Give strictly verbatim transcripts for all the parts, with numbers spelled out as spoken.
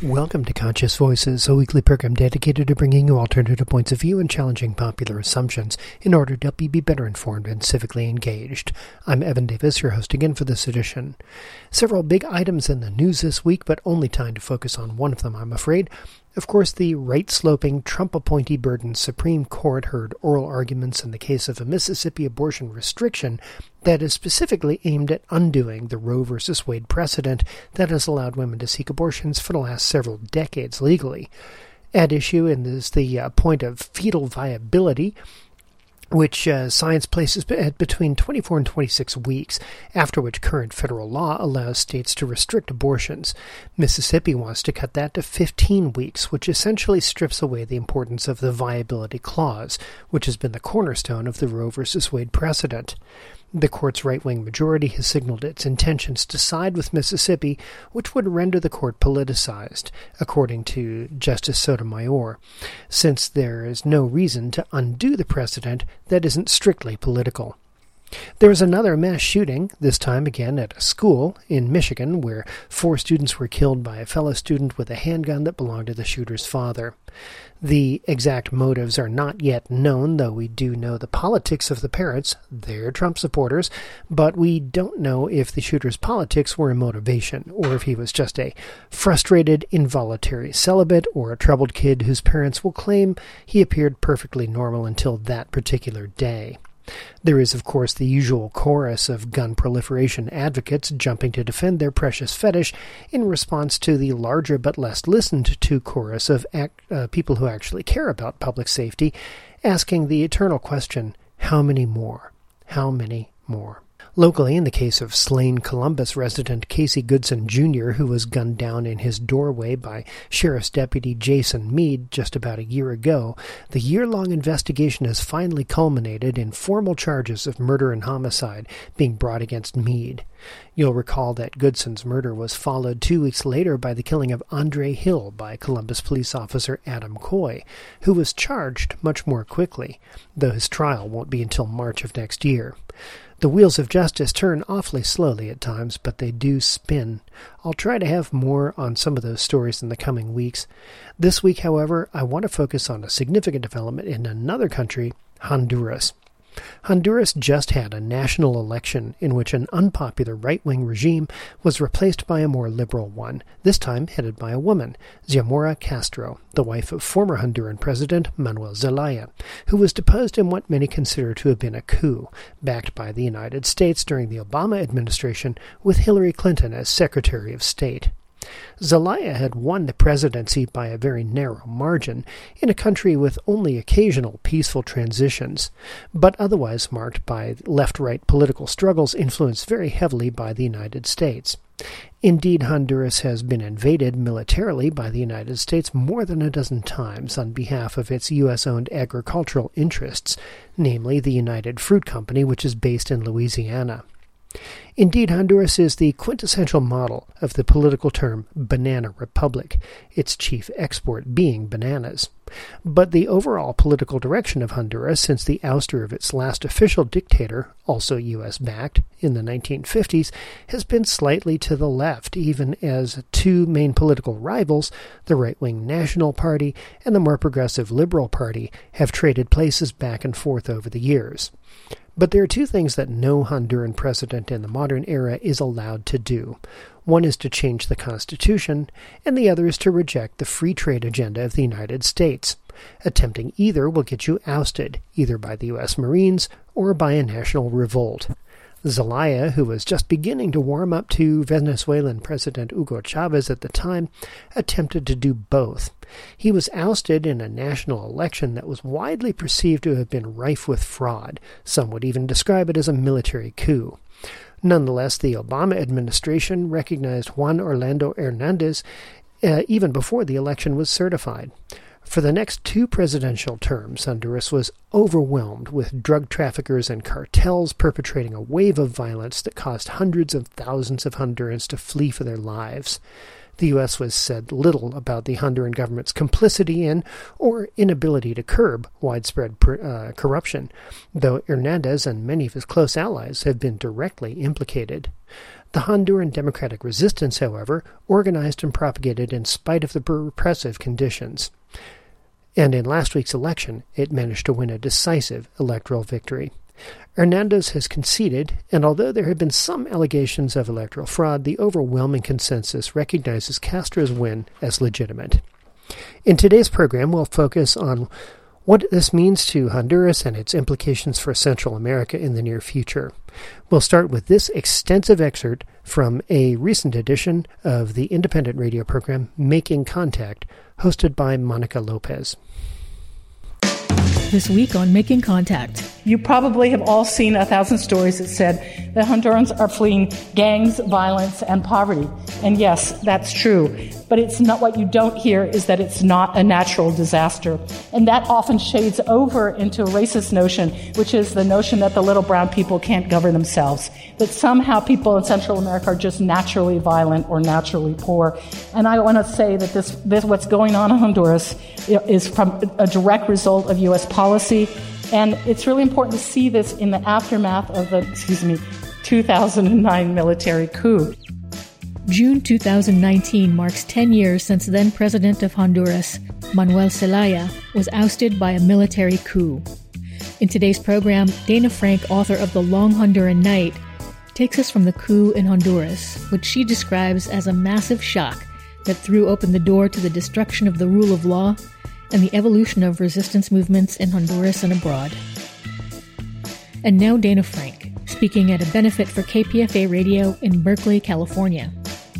Welcome to Conscious Voices, a weekly program dedicated to bringing you alternative points of view and challenging popular assumptions in order to help you be better informed and civically engaged. I'm Evan Davis, your host again for this edition. Several big items in the news this week, but only time to focus on one of them, I'm afraid. Of course, the right-sloping, Trump-appointee-burdened Supreme Court heard oral arguments in the case of a Mississippi abortion restriction that is specifically aimed at undoing the Roe v. Wade precedent that has allowed women to seek abortions for the last several decades legally. At issue in is the uh, point of fetal viability, which uh, science places at between twenty-four and twenty-six weeks, after which current federal law allows states to restrict abortions. Mississippi wants to cut that to fifteen weeks, which essentially strips away the importance of the viability clause, which has been the cornerstone of the Roe v. Wade precedent. The court's right-wing majority has signaled its intentions to side with Mississippi, which would render the court politicized, according to Justice Sotomayor, since there is no reason to undo the precedent that isn't strictly political. There was another mass shooting, this time again at a school in Michigan, where four students were killed by a fellow student with a handgun that belonged to the shooter's father. The exact motives are not yet known, though we do know the politics of the parents. They're Trump supporters, but we don't know if the shooter's politics were a motivation, or if he was just a frustrated, involuntary celibate, or a troubled kid whose parents will claim he appeared perfectly normal until that particular day. There is, of course, the usual chorus of gun proliferation advocates jumping to defend their precious fetish in response to the larger but less listened to chorus of act, uh, people who actually care about public safety, asking the eternal question, how many more? How many more? Locally, in the case of slain Columbus resident Casey Goodson Junior, who was gunned down in his doorway by Sheriff's Deputy Jason Meade just about a year ago, the year-long investigation has finally culminated in formal charges of murder and homicide being brought against Meade. You'll recall that Goodson's murder was followed two weeks later by the killing of Andre Hill by Columbus police officer Adam Coy, who was charged much more quickly, though his trial won't be until March of next year. The wheels of justice turn awfully slowly at times, but they do spin. I'll try to have more on some of those stories in the coming weeks. This week, however, I want to focus on a significant development in another country, Honduras. Honduras just had a national election in which an unpopular right-wing regime was replaced by a more liberal one, this time headed by a woman, Xiomara Castro, the wife of former Honduran President Manuel Zelaya, who was deposed in what many consider to have been a coup, backed by the United States during the Obama administration with Hillary Clinton as Secretary of State. Zelaya had won the presidency by a very narrow margin in a country with only occasional peaceful transitions, but otherwise marked by left-right political struggles influenced very heavily by the United States. Indeed, Honduras has been invaded militarily by the United States more than a dozen times on behalf of its U S-owned agricultural interests, namely the United Fruit Company, which is based in Louisiana. Indeed, Honduras is the quintessential model of the political term banana republic, its chief export being bananas. But the overall political direction of Honduras since the ouster of its last official dictator, also U S-backed, in the nineteen fifties, has been slightly to the left, even as two main political rivals, the right-wing National Party and the more progressive Liberal Party, have traded places back and forth over the years. But there are two things that no Honduran president in the modern era is allowed to do. One is to change the Constitution, and the other is to reject the free trade agenda of the United States. Attempting either will get you ousted, either by the U S Marines or by a national revolt. Zelaya, who was just beginning to warm up to Venezuelan President Hugo Chavez at the time, attempted to do both. He was ousted in a national election that was widely perceived to have been rife with fraud. Some would even describe it as a military coup. Nonetheless, the Obama administration recognized Juan Orlando Hernandez uh, even before the election was certified. For the next two presidential terms, Honduras was overwhelmed with drug traffickers and cartels perpetrating a wave of violence that caused hundreds of thousands of Hondurans to flee for their lives. The U S was said little about the Honduran government's complicity in or inability to curb widespread uh, corruption, though Hernandez and many of his close allies have been directly implicated. The Honduran democratic resistance, however, organized and propagated in spite of the repressive conditions. And in last week's election, it managed to win a decisive electoral victory. Hernandez has conceded, and although there have been some allegations of electoral fraud, the overwhelming consensus recognizes Castro's win as legitimate. In today's program, we'll focus on what this means to Honduras and its implications for Central America in the near future. We'll start with this extensive excerpt from a recent edition of the independent radio program Making Contact, hosted by Monica Lopez. This week on Making Contact. You probably have all seen a thousand stories that said that Hondurans are fleeing gangs, violence, and poverty. And yes, that's true. But it's not, what you don't hear is that it's not a natural disaster. And that often shades over into a racist notion, which is the notion that the little brown people can't govern themselves. That somehow people in Central America are just naturally violent or naturally poor. And I want to say that this, this what's going on in Honduras is from a direct result of U S policy. And it's really important to see this in the aftermath of the, excuse me, two thousand nine military coup. June two thousand nineteen marks ten years since then-President of Honduras, Manuel Zelaya, was ousted by a military coup. In today's program, Dana Frank, author of The Long Honduran Night, takes us from the coup in Honduras, which she describes as a massive shock that threw open the door to the destruction of the rule of law and the evolution of resistance movements in Honduras and abroad. And now Dana Frank, speaking at a benefit for K P F A Radio in Berkeley, California.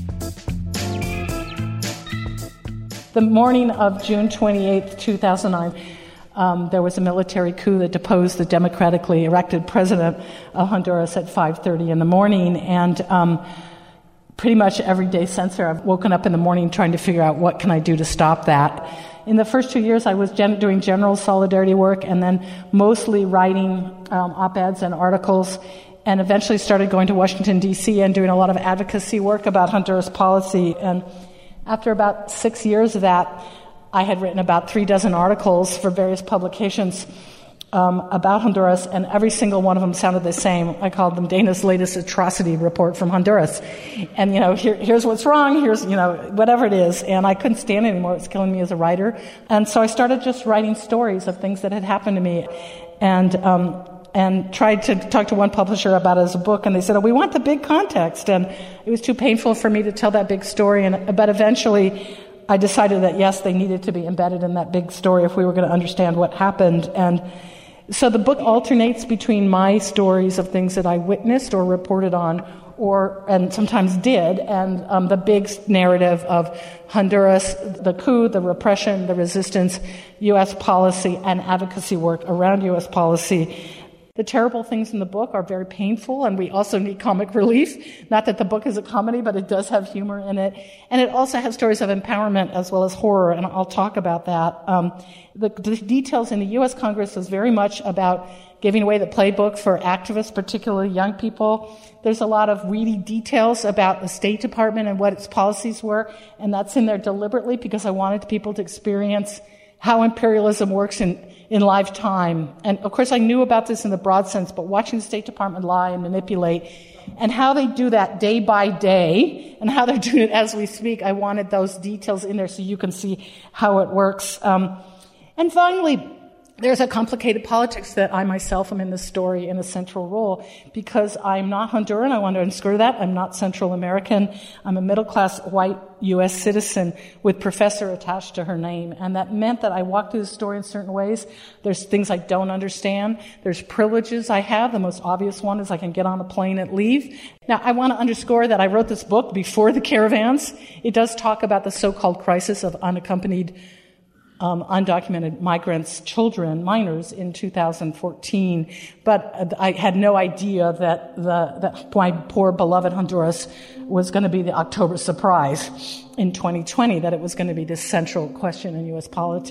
The morning of June twenty-eighth, two thousand nine, um, there was a military coup that deposed the democratically elected president of Honduras at five thirty in the morning. And um, pretty much every day since there, I've woken up in the morning trying to figure out what can I do to stop that. In the first two years, I was gen- doing general solidarity work and then mostly writing um, op-eds and articles, and eventually started going to Washington, D C and doing a lot of advocacy work about Honduras policy. And after about six years of that, I had written about three dozen articles for various publications um, about Honduras, and every single one of them sounded the same. I called them Dana's latest atrocity report from Honduras. And, you know, here, here's what's wrong, here's, you know, whatever it is. And I couldn't stand it anymore. It was killing me as a writer. And so I started just writing stories of things that had happened to me. And, um, and tried to talk to one publisher about it as a book, and they said, oh, we want the big context. And it was too painful for me to tell that big story. And but eventually I decided that, yes, they needed to be embedded in that big story if we were going to understand what happened. And so the book alternates between my stories of things that I witnessed or reported on, or and sometimes did, and um, the big narrative of Honduras, the coup, the repression, the resistance, U S policy, and advocacy work around U S policy. The terrible things in the book are very painful, and we also need comic relief. Not that the book is a comedy, but it does have humor in it. And it also has stories of empowerment as well as horror, and I'll talk about that. Um, the, the details in the U S Congress was very much about giving away the playbook for activists, particularly young people. There's a lot of weedy details about the State Department and what its policies were, and that's in there deliberately because I wanted people to experience how imperialism works in, in live time. And of course I knew about this in the broad sense, but watching the State Department lie and manipulate, and how they do that day by day, and how they're doing it as we speak, I wanted those details in there so you can see how it works. Um, and finally, there's a complicated politics that I myself am in this story in a central role, because I'm not Honduran. I want to underscore that. I'm not Central American. I'm a middle-class white U S citizen with professor attached to her name. And that meant that I walk through the story in certain ways. There's things I don't understand. There's privileges I have. The most obvious one is I can get on a plane and leave. Now, I want to underscore that I wrote this book before the caravans. It does talk about the so-called crisis of unaccompanied Um, undocumented migrants, children, minors in two thousand fourteen, but I had no idea that the that my poor beloved Honduras was going to be the October surprise in twenty twenty, that it was going to be this central question in U S politics.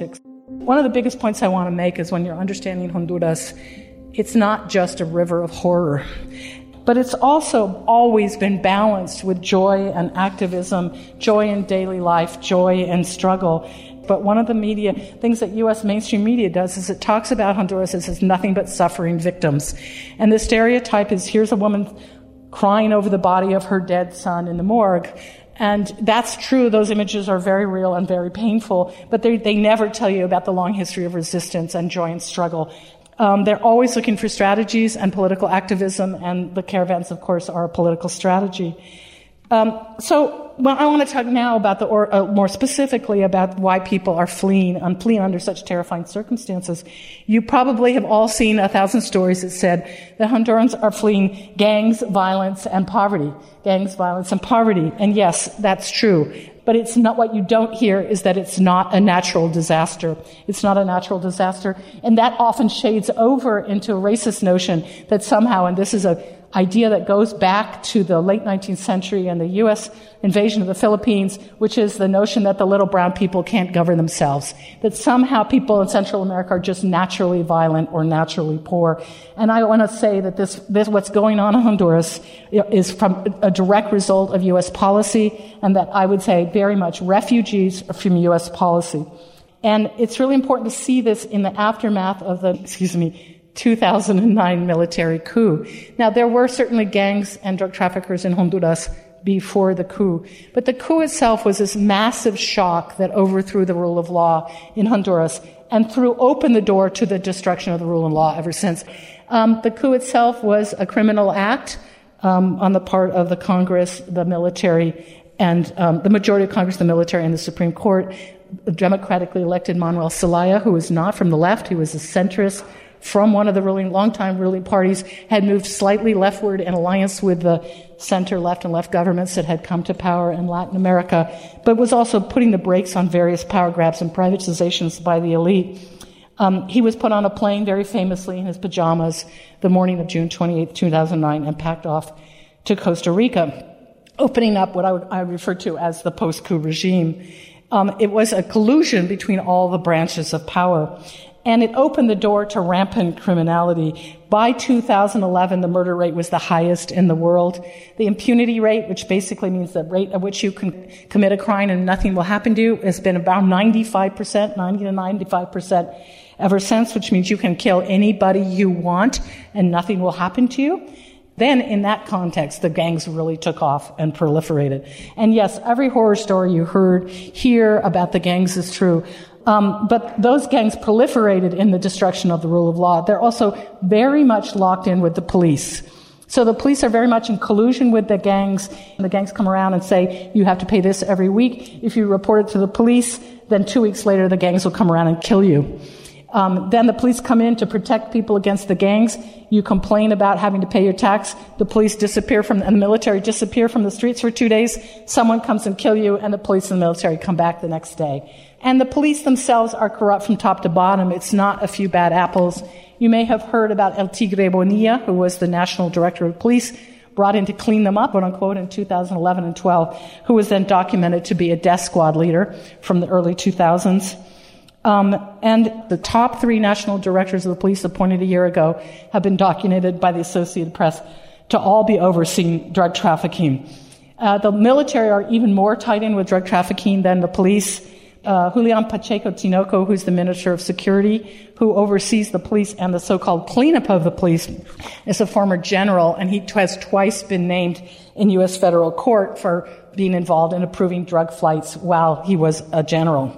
One of the biggest points I want to make is when you're understanding Honduras, it's not just a river of horror, but it's also always been balanced with joy and activism, joy in daily life, joy and struggle. But one of the media things that U S mainstream media does is it talks about Honduras as nothing but suffering victims. And the stereotype is, here's a woman crying over the body of her dead son in the morgue. And that's true. Those images are very real and very painful, but they, they never tell you about the long history of resistance and joy and struggle. Um, they're always looking for strategies and political activism, and the caravans, of course, are a political strategy. Um, so well, I want to talk now about the, or uh, more specifically about why people are fleeing, and fleeing under such terrifying circumstances. You probably have all seen a thousand stories that said that Hondurans are fleeing gangs, violence, and poverty. Gangs, violence, and poverty. And yes, that's true. But it's not, what you don't hear is that it's not a natural disaster. It's not a natural disaster. And that often shades over into a racist notion that somehow, and this is a idea that goes back to the late nineteenth century and the U S invasion of the Philippines, which is the notion that the little brown people can't govern themselves, that somehow people in Central America are just naturally violent or naturally poor. And I want to say that this, this what's going on in Honduras is from a direct result of U S policy, and that I would say very much refugees from U S policy. And it's really important to see this in the aftermath of the, excuse me, two thousand nine military coup. Now, there were certainly gangs and drug traffickers in Honduras before the coup, but the coup itself was this massive shock that overthrew the rule of law in Honduras and threw open the door to the destruction of the rule of law ever since. Um, the coup itself was a criminal act um, on the part of the Congress, the military, and um, the majority of Congress, the military, and the Supreme Court. The democratically elected Manuel Zelaya, who was not from the left, he was a centrist, from one of the ruling, longtime ruling parties, had moved slightly leftward in alliance with the center-left and left governments that had come to power in Latin America, but was also putting the brakes on various power grabs and privatizations by the elite. Um, he was put on a plane very famously in his pajamas the morning of June twenty-eighth, two thousand nine, and packed off to Costa Rica, opening up what I would I refer to as the post-coup regime. Um, it was a collusion between all the branches of power. And it opened the door to rampant criminality. By two thousand eleven, the murder rate was the highest in the world. The impunity rate, which basically means the rate at which you can commit a crime and nothing will happen to you, has been about ninety-five percent, ninety to ninety-five percent ever since, which means you can kill anybody you want and nothing will happen to you. Then, in that context, the gangs really took off and proliferated. And yes, every horror story you heard here about the gangs is true. Um, but those gangs proliferated in the destruction of the rule of law. They're also very much locked in with the police. So the police are very much in collusion with the gangs. And the gangs come around and say, you have to pay this every week. If you report it to the police, then two weeks later the gangs will come around and kill you. Um, then the police come in to protect people against the gangs. You complain about having to pay your tax. The police disappear from, and the military disappear from the streets for two days. Someone comes and kill you, and the police and the military come back the next day. And the police themselves are corrupt from top to bottom. It's not a few bad apples. You may have heard about El Tigre Bonilla, who was the national director of police, brought in to clean them up, quote unquote, in two thousand eleven and twelve, who was then documented to be a death squad leader from the early two thousands. Um, and the top three national directors of the police appointed a year ago have been documented by the Associated Press to all be overseeing drug trafficking. Uh, the military are even more tied in with drug trafficking than the police. Uh, Julian Pacheco Tinoco, who's the Minister of Security, who oversees the police and the so-called cleanup of the police, is a former general, and he has twice been named in U S federal court for being involved in approving drug flights while he was a general.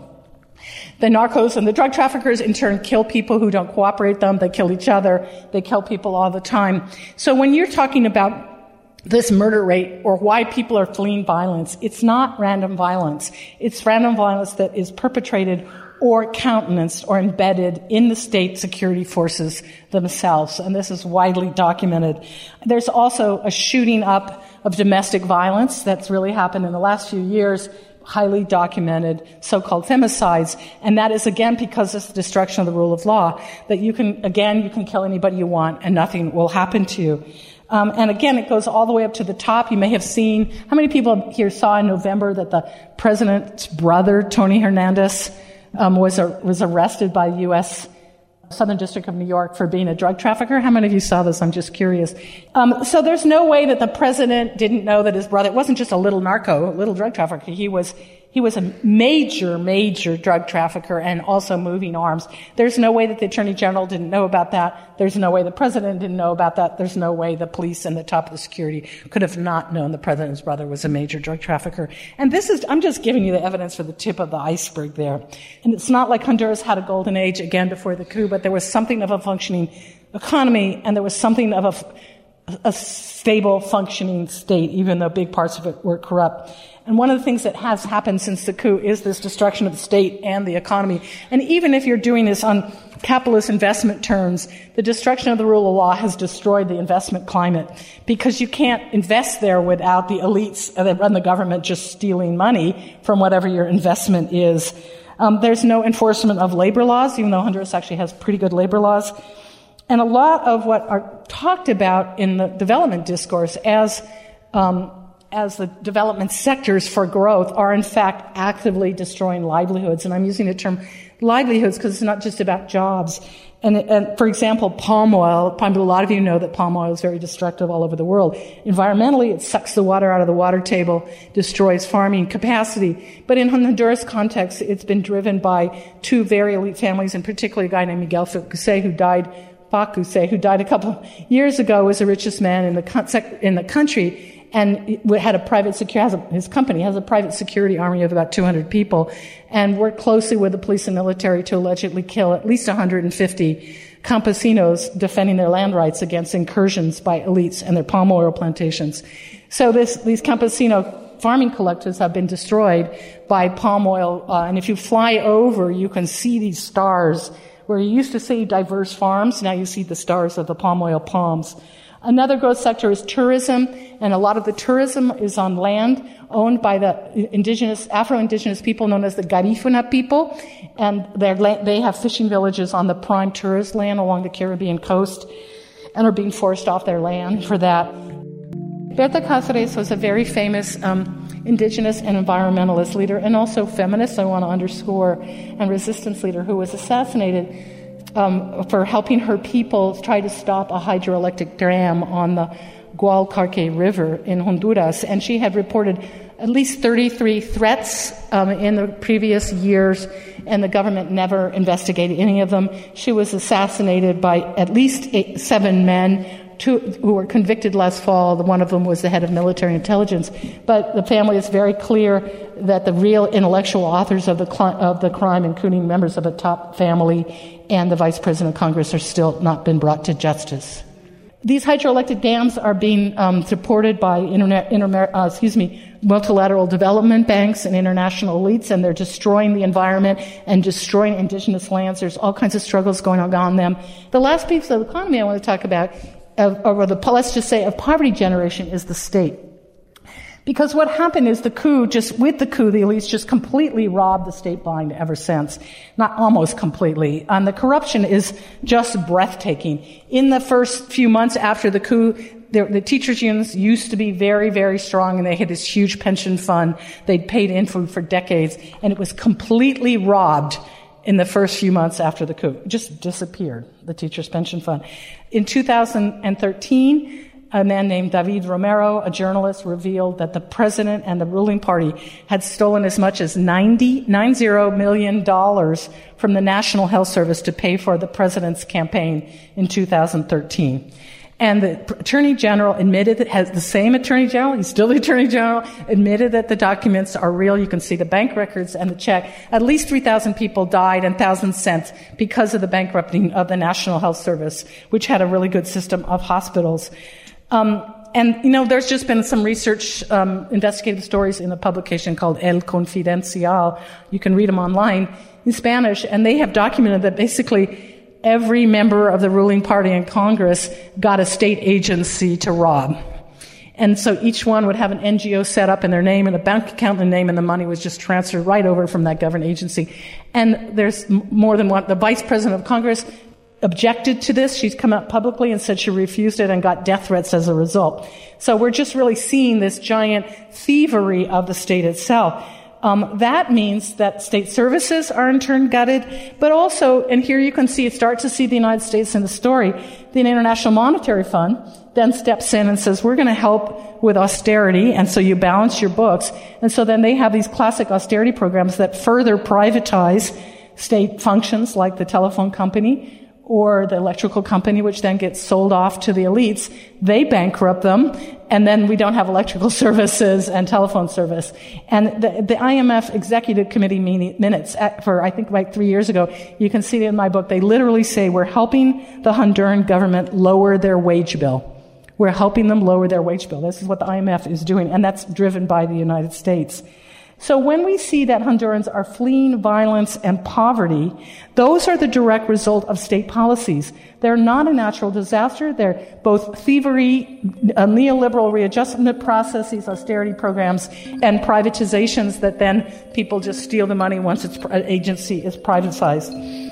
The narcos and the drug traffickers, in turn, kill people who don't cooperate with them. They kill each other. They kill people all the time. So when you're talking about this murder rate or why people are fleeing violence, it's not random violence. It's random violence that is perpetrated or countenanced or embedded in the state security forces themselves. And this is widely documented. There's also a shooting up of domestic violence that's really happened in the last few years, highly documented, so-called femicides. And that is, again, because it's the destruction of the rule of law, that you can, again, you can kill anybody you want and nothing will happen to you. Um, and again, it goes all the way up to the top. You may have seen, how many people here saw in November that the president's brother, Tony Hernandez, um, was a, was arrested by U S Southern District of New York for being a drug trafficker. How many of you saw this? I'm just curious. Um, so there's no way that the president didn't know that his brother, it wasn't just a little narco, a little drug trafficker. He was, he was a major, major drug trafficker and also moving arms. There's no way that the Attorney General didn't know about that. There's no way the president didn't know about that. There's no way the police and the top of the security could have not known the president's brother was a major drug trafficker. And this is, I'm just giving you the evidence for the tip of the iceberg there. And it's not like Honduras had a golden age again before the coup, but there was something of a functioning economy and there was something of a, a stable, functioning state, even though big parts of it were corrupt. And one of the things that has happened since the coup is this destruction of the state and the economy. And even if you're doing this on capitalist investment terms, the destruction of the rule of law has destroyed the investment climate because you can't invest there without the elites that run the government just stealing money from whatever your investment is. Um, there's no enforcement of labor laws, even though Honduras actually has pretty good labor laws. And a lot of what are talked about in the development discourse as um, as the development sectors for growth are in fact actively destroying livelihoods. And I'm using the term livelihoods because it's not just about jobs. And, and for example, palm oil, probably a lot of you know that palm oil is very destructive all over the world. Environmentally, it sucks the water out of the water table, destroys farming capacity. But in Honduras context, it's been driven by two very elite families, and particularly a guy named Miguel Cusé, who died, Cusé, who died a couple of years ago, was the richest man in the in the country. And had a private security, his company has a private security army of about two hundred people, and worked closely with the police and military to allegedly kill at least one hundred fifty campesinos defending their land rights against incursions by elites and their palm oil plantations. So this, these campesino farming collectives have been destroyed by palm oil, uh, and if you fly over, you can see these stars. Where you used to see diverse farms, now you see the stars of the palm oil palms. Another growth sector is tourism, and a lot of the tourism is on land owned by the indigenous, Afro-indigenous people known as the Garifuna people, and they have fishing villages on the prime tourist land along the Caribbean coast and are being forced off their land for that. Berta Cáceres was a very famous um, indigenous and environmentalist leader, and also feminist, I want to underscore, and resistance leader who was assassinated Um, for helping her people try to stop a hydroelectric dam on the Gualcarque River in Honduras. And she had reported at least thirty-three threats um, in the previous years, and the government never investigated any of them. She was assassinated by at least eight, seven men, two who were convicted last fall. One of them was the head of military intelligence. But the family is very clear that the real intellectual authors of the cl- of the crime, including members of a top family and the vice president of Congress, are still not been brought to justice. These hydroelectric dams are being um, supported by internet, inter- uh, excuse me, multilateral development banks and international elites, and they're destroying the environment and destroying indigenous lands. There's all kinds of struggles going on on them. The last piece of the economy I want to talk about, of, or the, let's just say, of poverty generation, is the state. Because what happened is the coup, just with the coup, the elites just completely robbed the state blind ever since. Not almost completely. And the corruption is just breathtaking. In the first few months after the coup, the, the teachers' unions used to be very, very strong, and they had this huge pension fund. They'd paid in for, for decades, and it was completely robbed in the first few months after the coup. It just disappeared, the teachers' pension fund. In two thousand thirteen, a man named David Romero, a journalist, revealed that the president and the ruling party had stolen as much as ninety, ninety million dollars from the National Health Service to pay for the president's campaign in two thousand thirteen. And the Attorney General admitted that, has the same Attorney General, he's still the Attorney General, admitted that the documents are real. You can see the bank records and the check. At least three thousand people died and thousands cents because of the bankrupting of the National Health Service, which had a really good system of hospitals. Um, and, you know, there's just been some research, um, investigative stories in a publication called El Confidencial. You can read them online in Spanish, and they have documented that basically every member of the ruling party in Congress got a state agency to rob. And so each one would have an N G O set up in their name and a bank account in their name, and the money was just transferred right over from that government agency. And there's more than one. The vice president of Congress objected to this. She's come out publicly and said she refused it and got death threats as a result. So we're just really seeing this giant thievery of the state itself. Um, that means that state services are in turn gutted, but also, and here you can see, start to see the United States in the story, the International Monetary Fund then steps in and says, we're going to help with austerity, and so you balance your books. And so then they have these classic austerity programs that further privatize state functions like the telephone company or the electrical company, which then gets sold off to the elites. They bankrupt them, and then we don't have electrical services and telephone service. And the, the I M F Executive Committee minutes for, I think, like three years ago, you can see it in my book, they literally say we're helping the Honduran government lower their wage bill. We're helping them lower their wage bill. This is what the I M F is doing, and that's driven by the United States. So when we see that Hondurans are fleeing violence and poverty, those are the direct result of state policies. They're not a natural disaster. They're both thievery, uh, neoliberal readjustment processes, austerity programs, and privatizations that then people just steal the money once its agency is privatized.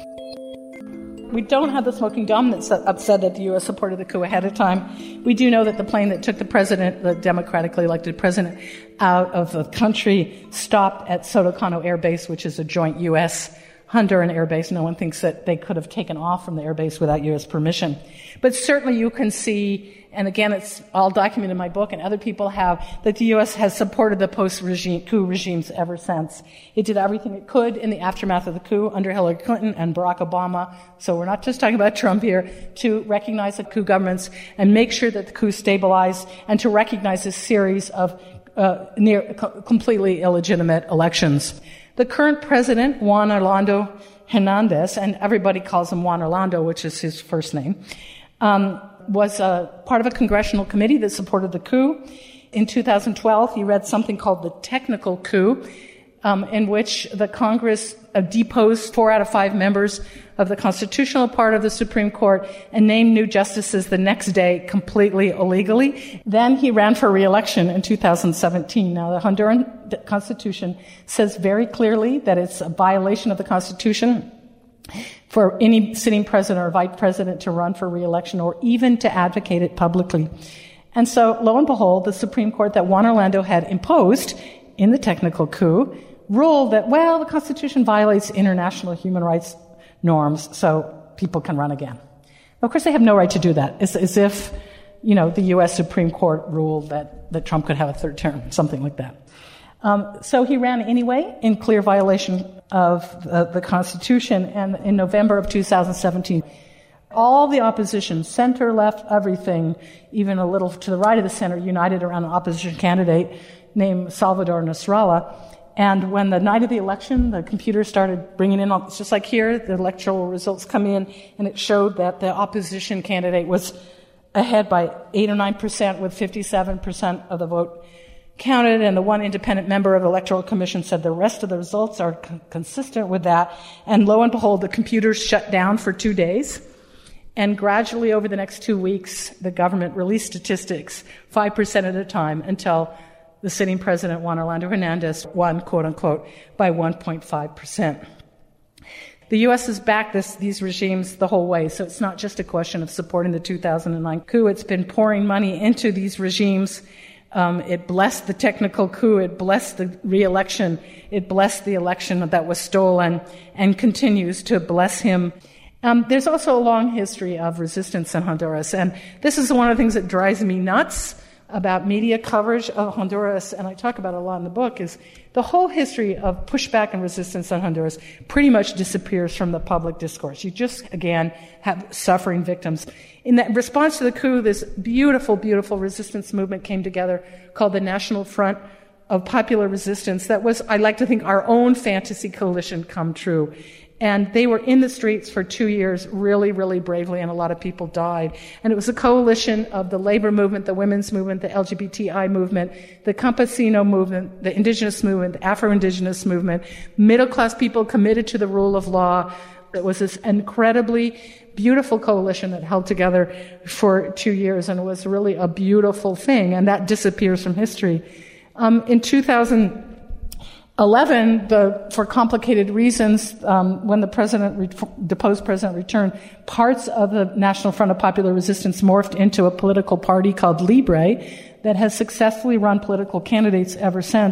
We don't have the smoking gun that's upset that the U S supported the coup ahead of time. We do know that the plane that took the president, the democratically elected president, out of the country stopped at Sotocano Air Base, which is a joint U S Honduran air base. No one thinks that they could have taken off from the air base without U S permission. But certainly you can see, and again, it's all documented in my book, and other people have, that the U S has supported the post-coup regimes ever since. It did everything it could in the aftermath of the coup under Hillary Clinton and Barack Obama. So we're not just talking about Trump here, to recognize the coup governments and make sure that the coup stabilized, and to recognize a series of uh, near co- completely illegitimate elections. The current president, Juan Orlando Hernandez, and everybody calls him Juan Orlando, which is his first name, um, was a part of a congressional committee that supported the coup. In two thousand twelve, he read something called the technical coup, um, in which the Congress uh, deposed four out of five members of the constitutional part of the Supreme Court and named new justices the next day completely illegally. Then he ran for re-election in two thousand seventeen. Now, the Honduran Constitution says very clearly that it's a violation of the Constitution for any sitting president or vice president to run for re-election or even to advocate it publicly. And so, lo and behold, the Supreme Court that Juan Orlando had imposed in the technical coup ruled that, well, the Constitution violates international human rights norms, so people can run again. Of course, they have no right to do that. It's as if, you know, the U S Supreme Court ruled that, that Trump could have a third term, something like that. Um, so he ran anyway in clear violation of the, the Constitution, and in November of two thousand seventeen, all the opposition, center, left, everything, even a little to the right of the center, united around an opposition candidate named Salvador Nasrallah. And when the night of the election, the computer started bringing in, it's just like here, the electoral results come in, and it showed that the opposition candidate was ahead by eight or nine percent with fifty-seven percent of the vote counted, and the one independent member of the Electoral Commission said the rest of the results are con- consistent with that. And lo and behold, the computers shut down for two days. And gradually over the next two weeks, the government released statistics, five percent at a time, until the sitting president, Juan Orlando Hernandez, won, quote unquote, by one point five percent. The U S has backed this, these regimes the whole way, so it's not just a question of supporting the two thousand nine coup. It's been pouring money into these regimes. Um, it blessed the technical coup. It blessed the re-election. It blessed the election that was stolen, and continues to bless him. Um, there's also a long history of resistance in Honduras, and this is one of the things that drives me nuts about media coverage of Honduras, and I talk about it a lot in the book, is the whole history of pushback and resistance in Honduras pretty much disappears from the public discourse. You just, again, have suffering victims. In that response to the coup, this beautiful, beautiful resistance movement came together called the National Front of Popular Resistance. That was, I like to think, our own fantasy coalition come true. And they were in the streets for two years, really, really bravely, and a lot of people died. And it was a coalition of the labor movement, the women's movement, the L G B T I movement, the campesino movement, the indigenous movement, the Afro-Indigenous movement, middle-class people committed to the rule of law. It was this incredibly beautiful coalition that held together for two years, and it was really a beautiful thing, and that disappears from history. Um, in two thousand eleven, the, for complicated reasons, um, when the president, re- deposed president returned, parts of the National Front of Popular Resistance morphed into a political party called Libre that has successfully run political candidates ever since.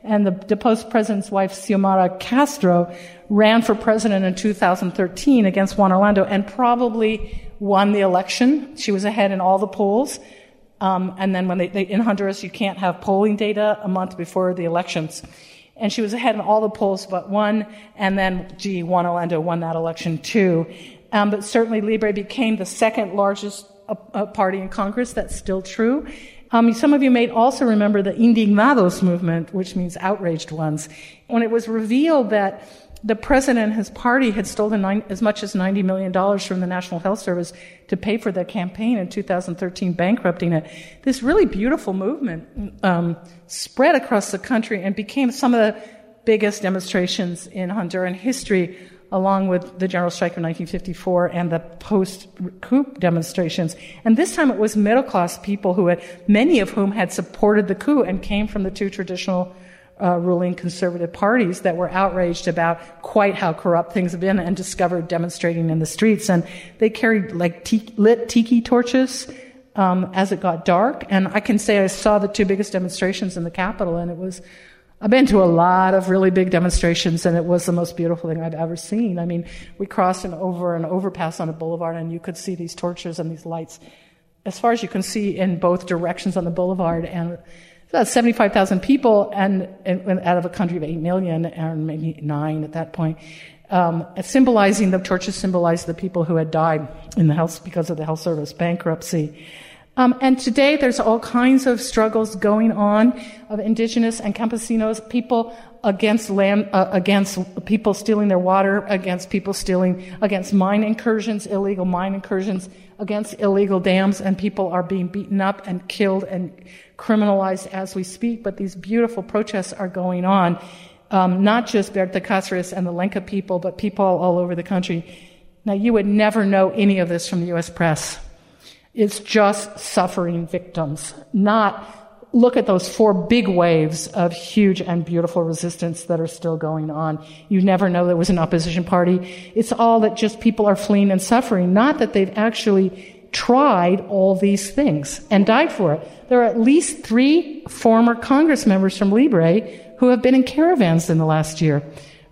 and the deposed president's wife, Xiomara Castro, ran for president in two thousand thirteen against Juan Orlando and probably won the election. She was ahead in all the polls. Um, and then when they, they, in Honduras, you can't have polling data a month before the elections. And she was ahead in all the polls but one, and then, gee, Juan Orlando won that election too. Um, but certainly Libre became the second largest uh, uh, party in Congress. That's still true. Um, some of you may also remember the Indignados movement, which means outraged ones. When it was revealed that the president and his party had stolen nine, as much as ninety million dollars from the National Health Service to pay for their campaign in two thousand thirteen, bankrupting it, this really beautiful movement um, spread across the country and became some of the biggest demonstrations in Honduran history, along with the general strike of nineteen fifty-four and the post-coup demonstrations. And this time it was middle-class people who had, many of whom had supported the coup and came from the two traditional uh, ruling conservative parties that were outraged about quite how corrupt things have been and discovered demonstrating in the streets. And they carried like te- lit tiki torches um, as it got dark. And I can say I saw the two biggest demonstrations in the Capitol, and it was I've been to a lot of really big demonstrations, and it was the most beautiful thing I've ever seen. I mean, we crossed an over an overpass on a boulevard, and you could see these torches and these lights as far as you can see in both directions on the boulevard. And about seventy-five thousand people, and, and out of a country of eight million, and maybe nine at that point, um, symbolizing the torches symbolized the people who had died in the health because of the health service bankruptcy. Um, and today there's all kinds of struggles going on of indigenous and campesinos, people against land, uh, against people stealing their water, against people stealing, against mine incursions, illegal mine incursions, against illegal dams, and people are being beaten up and killed and criminalized as we speak. But these beautiful protests are going on, um, not just Berta Cáceres and the Lenca people, but people all over the country. Now, you would never know any of this from the U S press. It's just suffering victims, not look at those four big waves of huge and beautiful resistance that are still going on. You never know there was an opposition party. It's all that just people are fleeing and suffering, not that they've actually tried all these things and died for it. There are at least three former Congress members from Libre who have been in caravans in the last year.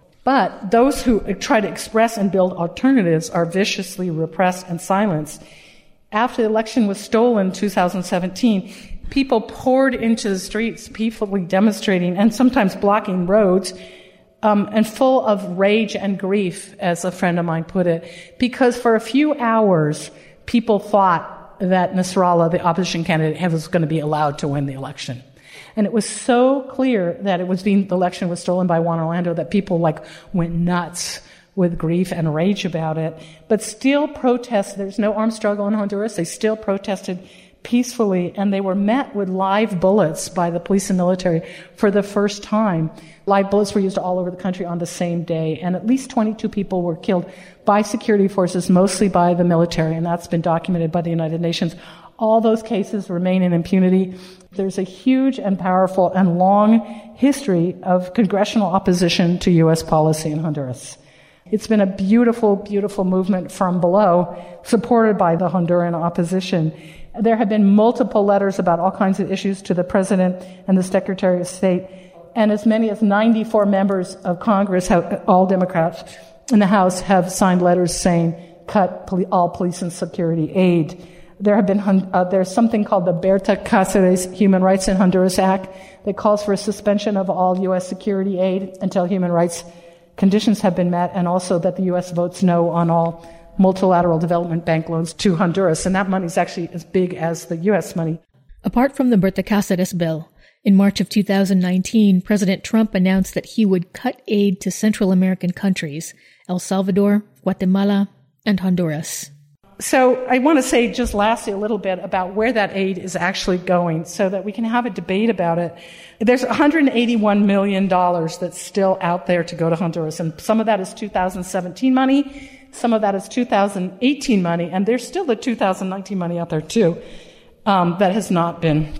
But those who try to express and build alternatives are viciously repressed and silenced. After the election was stolen in two thousand seventeen, people poured into the streets, peacefully demonstrating and sometimes blocking roads, um, and full of rage and grief, as a friend of mine put it, because for a few hours, people thought that Nasrallah, the opposition candidate, was going to be allowed to win the election. And it was so clear that it was being, the election was stolen by Juan Orlando that people like went nuts with grief and rage about it, but still protest. There's no armed struggle in Honduras. They still protested peacefully, and they were met with live bullets by the police and military for the first time. Live bullets were used all over the country on the same day, and at least twenty-two people were killed by security forces, mostly by the military, and that's been documented by the United Nations. All those cases remain in impunity. There's a huge and powerful and long history of congressional opposition to U S policy in Honduras. It's been a beautiful, beautiful movement from below, supported by the Honduran opposition. There have been multiple letters about all kinds of issues to the President and the Secretary of State, and as many as ninety-four members of Congress, have, all Democrats in the House, have signed letters saying, cut poli- all police and security aid. There have been uh, there's something called the Berta Cáceres Human Rights in Honduras Act that calls for a suspension of all U S security aid until human rights conditions have been met, and also that the U S votes no on all multilateral development bank loans to Honduras. And that money is actually as big as the U S money. Apart from the Berta Cáceres bill, in March of two thousand nineteen, President Trump announced that he would cut aid to Central American countries, El Salvador, Guatemala, and Honduras. So I want to say just lastly a little bit about where that aid is actually going so that we can have a debate about it. There's one hundred eighty-one million dollars that's still out there to go to Honduras, and some of that is two thousand seventeen money, some of that is two thousand eighteen money, and there's still the two thousand nineteen money out there too um, that has not been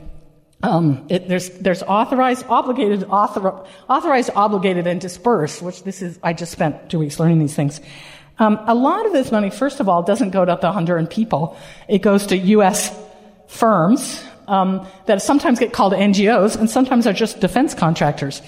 um, it, there's there's authorized, obligated, author, authorized, obligated, and dispersed, which this is, I just spent two weeks learning these things. Um, a lot of this money, first of all, doesn't go to the Honduran people. It goes to U S firms um, that sometimes get called N G Os and sometimes are just defense contractors.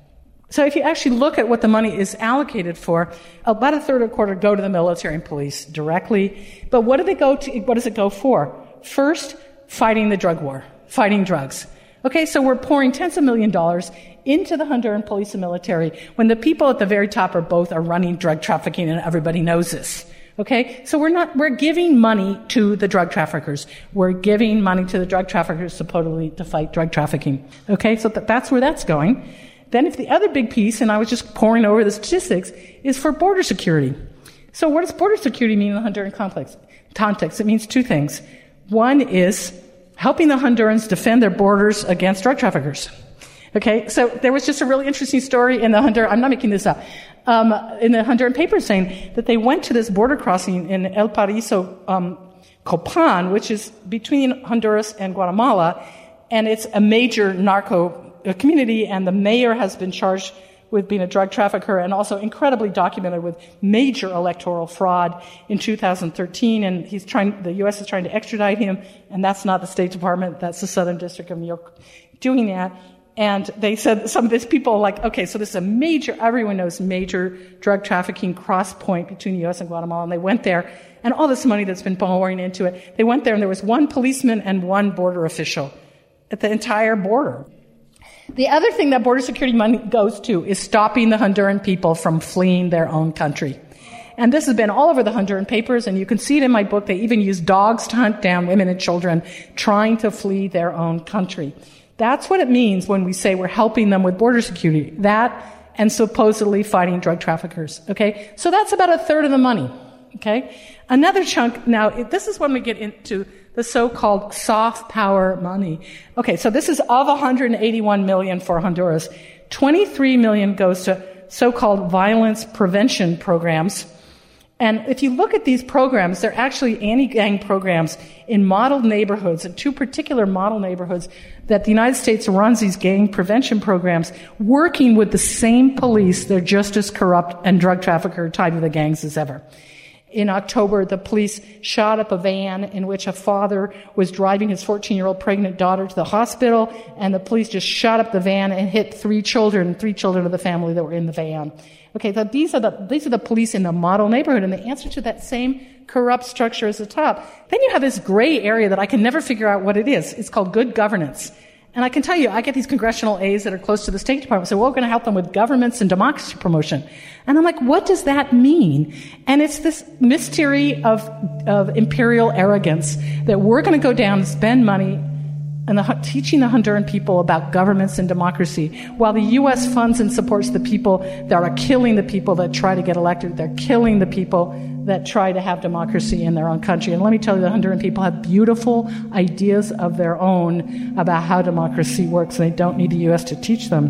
So if you actually look at what the money is allocated for, about a third or a quarter go to the military and police directly. But what do they go to? What does it go for? First, fighting the drug war, fighting drugs. Okay, so we're pouring tens of million dollars into the Honduran police and military when the people at the very top are both are running drug trafficking, and everybody knows this. Okay, so we're not, we're giving money to the drug traffickers. We're giving money to the drug traffickers supposedly to fight drug trafficking. Okay, so th- that's where that's going. Then if the other big piece, and I was just pouring over the statistics, is for border security. So what does border security mean in the Honduran complex, context? It means two things. One is helping the Hondurans defend their borders against drug traffickers. Okay, so there was just a really interesting story in the Honduran, I'm not making this up, um, in the Honduran paper saying that they went to this border crossing in El Paraíso, um, Copan, which is between Honduras and Guatemala, and it's a major narco community, and the mayor has been charged with being a drug trafficker and also incredibly documented with major electoral fraud in two thousand thirteen, and he's trying, the U S is trying to extradite him, and that's not the State Department, that's the Southern District of New York doing that. And they said, some of these people like, okay, so this is a major, everyone knows, major drug trafficking cross point between the U S and Guatemala, and they went there, and all this money that's been pouring into it, they went there and there was one policeman and one border official at the entire border. The other thing that border security money goes to is stopping the Honduran people from fleeing their own country. And this has been all over the Honduran papers, and you can see it in my book. They even use dogs to hunt down women and children trying to flee their own country. That's what it means when we say we're helping them with border security. That and supposedly fighting drug traffickers. Okay? So that's about a third of the money. Okay? Another chunk, now, this is when we get into the so-called soft power money. Okay, so this is of one hundred eighty-one million for Honduras. twenty-three million goes to so-called violence prevention programs. And if you look at these programs, they're actually anti-gang programs in model neighborhoods, in two particular model neighborhoods that the United States runs these gang prevention programs, working with the same police. They're just as corrupt and drug trafficker tied to the gangs as ever. In October, the police shot up a van in which a father was driving his fourteen-year-old pregnant daughter to the hospital, and the police just shot up the van and hit three children, three children of the family that were in the van. Okay, so these are the these are the police in the model neighborhood, and the answer to that same corrupt structure is the top. Then you have this gray area that I can never figure out what it is. It's called good governance. And I can tell you, I get these congressional aides that are close to the State Department say, well, we're going to help them with governments and democracy promotion. And I'm like, what does that mean? And it's this mystery of, of imperial arrogance that we're going to go down and spend money and the, teaching the Honduran people about governments and democracy, while the U S funds and supports the people that are killing the people that try to get elected. They're killing the people that try to have democracy in their own country. And let me tell you, the Honduran people have beautiful ideas of their own about how democracy works, and they don't need the U S to teach them.